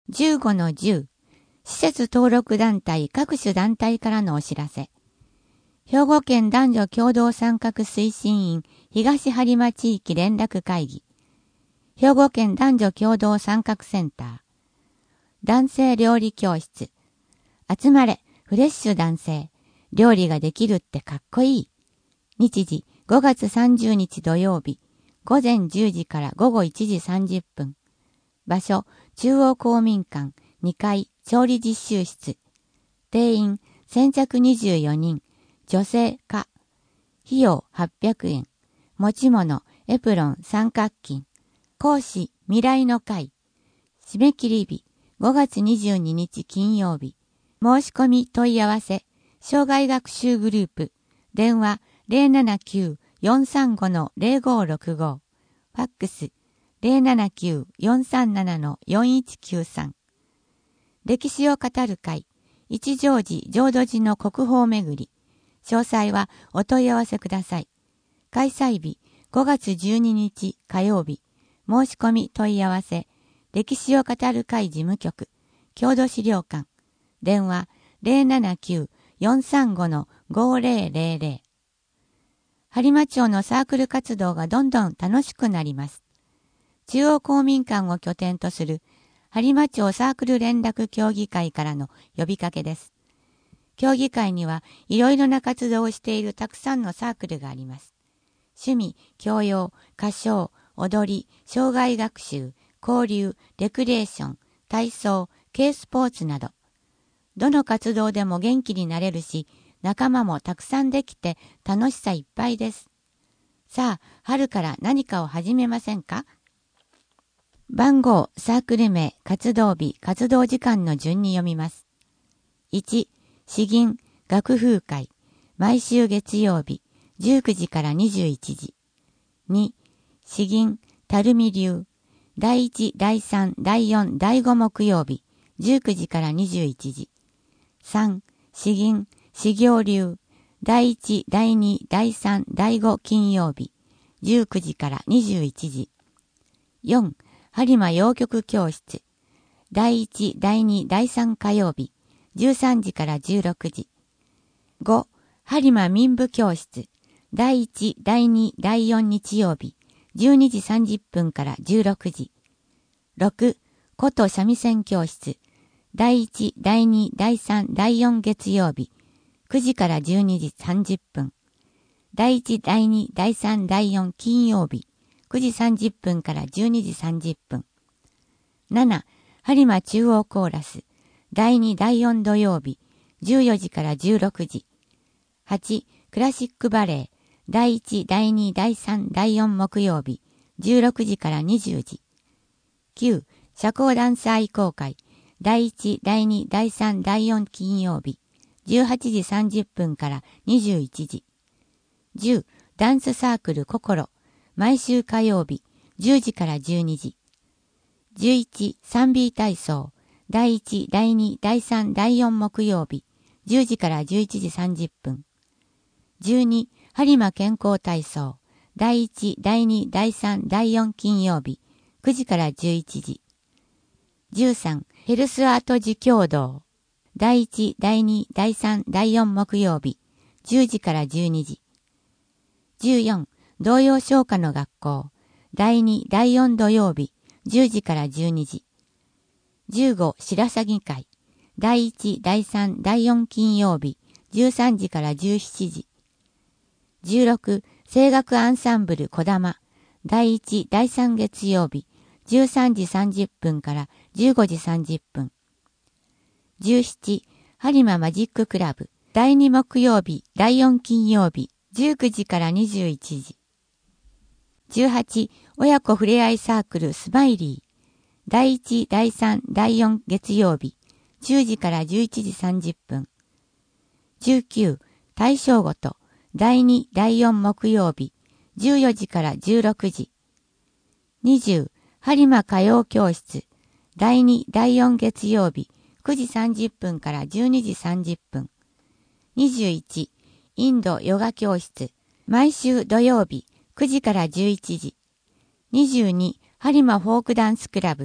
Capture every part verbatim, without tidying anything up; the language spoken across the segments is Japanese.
じゅうごのじゅう、施設登録団体各種団体からのお知らせ。兵庫県男女共同参画推進員東播磨地域連絡会議。兵庫県男女共同参画センター。男性料理教室。集まれ、フレッシュ男性。料理ができるってかっこいい。日時ごがつさんじゅうにち土曜日。午前じゅうじから午後いちじさんじゅっぷん。場所、中央公民館にかい調理実習室。定員先着にじゅうよにん。女性か。費用はっぴゃくえん。持ち物、エプロン三角巾。講師、未来の会。締め切り日、ごがつにじゅうににち金曜日。申し込み問い合わせ、障害学習グループ。電話 ゼロななきゅう よんさんご ゼロごろくご。ファックス ゼロななきゅう よんさんなな よんいちきゅうさん。歴史を語る会。一乗寺浄土寺の国宝巡り。詳細はお問い合わせください。開催日、ごがつじゅうににち火曜日。申し込み問い合わせ、歴史を語る会事務局、郷土資料館。電話ゼロななきゅう よんさんご ごゼロゼロゼロ。播磨町のサークル活動がどんどん楽しくなります。中央公民館を拠点とする播磨町サークル連絡協議会からの呼びかけです。協議会にはいろいろな活動をしているたくさんのサークルがあります。趣味、教養、歌唱、踊り、障害学習、交流、レクリエーション、体操、軽スポーツなど。どの活動でも元気になれるし、仲間もたくさんできて楽しさいっぱいです。さあ、春から何かを始めませんか？番号、サークル名、活動日、活動時間の順に読みます。いち、詩吟、学風会、毎週月曜日、じゅうくじからにじゅういちじ。に、詩吟、垂水流、だいいち、だいさん、だいよん、だいご木曜日、じゅうくじからにじゅういちじ。さん、詩吟、詩行流、だいいち、だいに、だいさん、だいご金曜日、じゅうくじからにじゅういちじ。よん、播磨洋曲教室、だいいち、だいに、だいさん火曜日、じゅうさんじからじゅうろくじ。ご、播磨民部教室、だいいち、だいに、だいよん日曜日、じゅうにじさんじゅっぷんからじゅうろくじ。ろく、琴三味線教室、だいいち、だいに、だいさん、だいよん月曜日、くじからじゅうにじさんじゅっぷん。だいいち、だいに、だいさん、だいよん金曜日、くじさんじゅっぷんからじゅうにじさんじゅっぷん。なな、播磨中央コーラス、だいに、だいよん土曜日、じゅうよじからじゅうろくじ。はち、クラシックバレエ、だいいち、だいに、だいさん、だいよん木曜日、じゅうろくじからにじゅうじ。きゅう、社交ダンス愛好会、だいいち、だいに、だいさん、だいよん金曜日、じゅうはちじさんじゅっぷんからにじゅういちじ。じゅう、ダンスサークル心、毎週火曜日、じゅうじからじゅうにじ。じゅういち、サンビー体操、だいいち、だいに、だいさん、だいよん木曜日、じゅうじからじゅういちじさんじゅっぷん。じゅうに、播磨健康体操、だいいち、だいに、だいさん、だいよん金曜日、くじからじゅういちじ。じゅうさん、ヘルスアート寺共同、だいいち、だいに、だいさん、だいよん木曜日、じゅうじからじゅうにじ。じゅうよん、童謡唱歌の学校、だいに、だいよん土曜日、じゅうじからじゅうにじ。じゅうご、白鷺会、だいいち、だいさん、だいよん金曜日、じゅうさんじからじゅうしちじ。じゅうろく、声楽アンサンブルこだま、だいいち、だいさん月曜日、じゅうさんじさんじゅっぷんからじゅうごじさんじゅっぷん。じゅうしち、播磨マジッククラブ、だいに木曜日、だいよん金曜日、じゅうくじからにじゅういちじ。じゅうはち、親子ふれあいサークルスマイリー、だいいち、だいさん、だいよん月曜日、じゅうじからじゅういちじさんじゅっぷん。じゅうきゅう、大正ごと、だいに、だいよん木曜日、じゅうよじからじゅうろくじ。にじゅう、播磨歌謡教室、だいに、だいよん月曜日、くじさんじゅっぷんからじゅうにじさんじゅっぷん。にじゅういち、インドヨガ教室、毎週土曜日、くじからじゅういちじ。にじゅうに、播磨フォークダンスクラブ、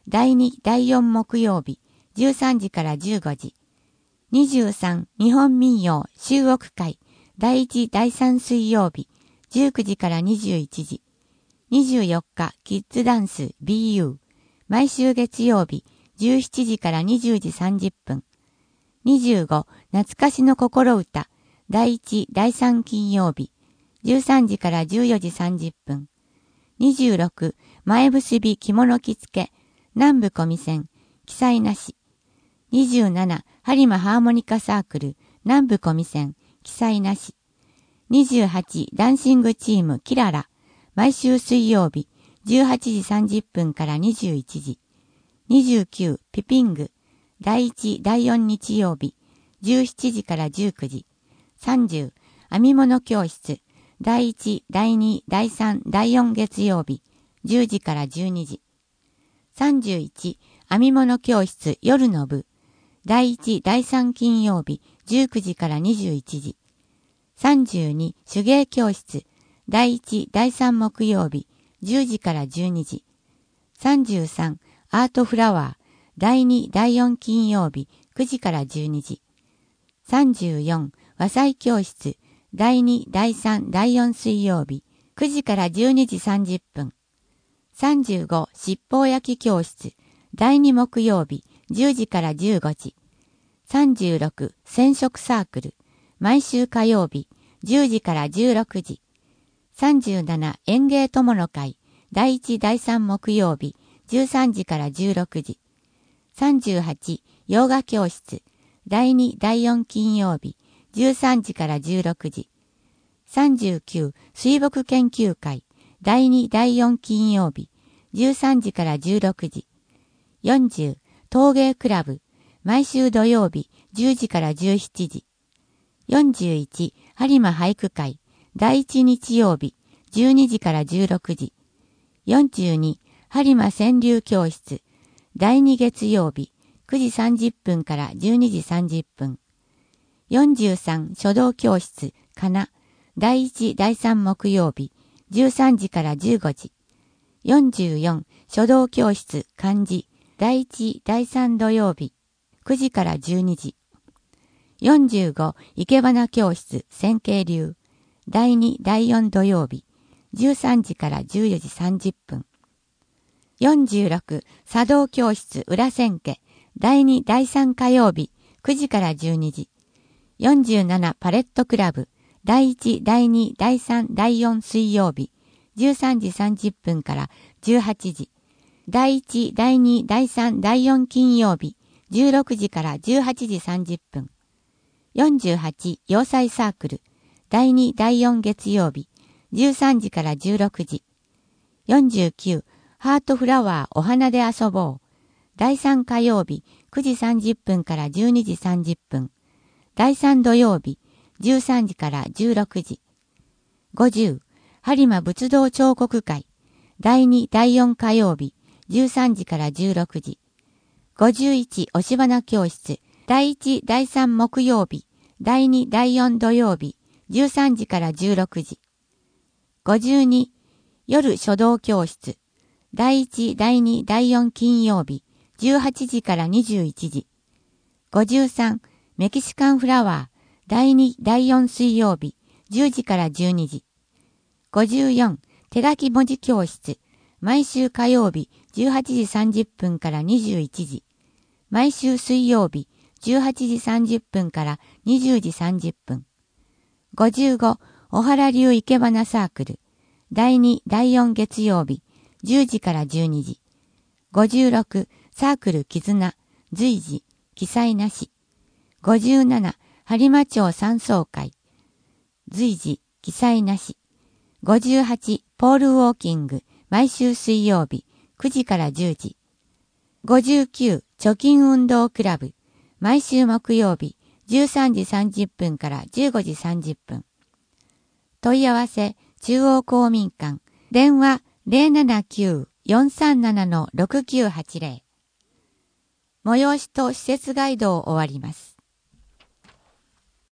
だいに、だいよん木曜日、じゅうさんじからじゅうごじ。にじゅうさん、日本民謡集屋会、だいいち、だいさん水曜日、じゅうくじからにじゅういちじ。にじゅうよっか、キッズダンス ビーユー。毎週月曜日、じゅうしちじからにじゅうじさんじゅっぷん。にじゅうご、懐かしの心歌、だいいち、だいさん金曜日、じゅうさんじからじゅうよじさんじゅっぷん。にじゅうろく、前結び着物着付け、南部小見線、記載なし。にじゅうなな、播磨ハーモニカサークル、南部小見線、記載なし。にじゅうはち、ダンシングチーム、キララ、毎週水曜日、じゅうはちじさんじゅっぷんからにじゅういちじ。にじゅうきゅう、ピピング、だいいち、だいよん日曜日、じゅうしちじからじゅうくじ。さんじゅう、編み物教室、だいいち、だいに、だいさん、だいよん月曜日、じゅうじからじゅうにじ。さんじゅういち、編み物教室夜の部、だいいち、だいさん金曜日、じゅうくじからにじゅういちじ。さんじゅうに、手芸教室、だいいち、だいさん木曜日、じゅうじからじゅうにじ。さんじゅうさん、アートフラワー、だいに、だいよん金曜日、くじからじゅうにじ。さんじゅうよん、和裁教室、だいに、だいさん、だいよん水曜日、くじからじゅうにじさんじゅっぷん。さんじゅうご、七宝焼き教室、だいに木曜日、じゅうじからじゅうごじ。さんじゅうろく、染色サークル、毎週火曜日、じゅうじからじゅうろくじ。さんじゅうなな、園芸友の会、だいいち、だいさん木曜日、じゅうさんじからじゅうろくじ。さんじゅうはち、洋画教室、だいに、だいよん金曜日、じゅうさんじからじゅうろくじ。さんじゅうきゅう、水墨研究会、だいに、だいよん金曜日、じゅうさんじからじゅうろくじ。よんじゅう、陶芸クラブ、毎週土曜日、じゅうじからじゅうしちじ。よんじゅういち、播磨俳句会、だいいち日曜日、じゅうにじからじゅうろくじ。よんじゅうに、播磨川柳教室、だいに月曜日、くじさんじゅっぷんからじゅうにじさんじゅっぷん。よんじゅうさん、書道教室、かな、だいいち、だいさん木曜日、じゅうさんじからじゅうごじ。よんじゅうよん、書道教室、漢字、だいいち、だいさん土曜日、くじからじゅうにじ。よんじゅうご、生け花教室、線形流、だいに、だいよん土曜日、じゅうさんじからじゅうよじさんじゅっぷん。よんじゅうろく、茶道教室、裏千家、だいに、だいさん火曜日、くじからじゅうにじ。よんじゅうなな、パレットクラブ、だいいち、だいに、だいさん、だいよん水曜日、じゅうさんじさんじゅっぷんからじゅうはちじ。だいいち、だいに、だいさん、だいよん金曜日、じゅうろくじからじゅうはちじさんじゅっぷん。よんじゅうはち、洋裁サークル、だいに、だいよん月曜日、じゅうさんじからじゅうろくじ。よんじゅうきゅう、ハートフラワーお花で遊ぼう。だいさん火曜日、くじさんじゅっぷんからじゅうにじさんじゅっぷん。だいさん土曜日、じゅうさんじからじゅうろくじ。ごじゅう、播磨仏道彫刻会。だいに、だいよん火曜日、じゅうさんじからじゅうろくじ。ごじゅういち、押し花教室。だいいち、だいさん木曜日、だいに、だいよん土曜日、じゅうさんじからじゅうろくじ。ごじゅうに、夜書道教室。だいいち、だいに、だいよん金曜日、じゅうはちじからにじゅういちじ。ごじゅうさん、メキシカンフラワー。だいに、だいよん水曜日、じゅうじからじゅうにじ。ごじゅうよん、手書き文字教室。毎週火曜日、じゅうはちじさんじゅっぷんからにじゅういちじ。毎週水曜日、じゅうはちじさんじゅっぷんからにじゅうじさんじゅっぷん。ごじゅうご、小原流生け花サークル。だいに、だいよん月曜日、じゅうじからじゅうにじ。ごじゅうろく、サークル絆、随時、記載なし。ごじゅうなな、播磨町山荘会。随時、記載なし。ごじゅうはち、ポールウォーキング、毎週水曜日、くじからじゅうじ。ごじゅうきゅう、貯金運動クラブ、毎週木曜日、じゅうさんじさんじゅっぷんからじゅうごじさんじゅっぷん。問い合わせ、中央公民館、電話 ゼロななきゅう よんさんなな ろくきゅうはちゼロ。催しと施設ガイドを終わります。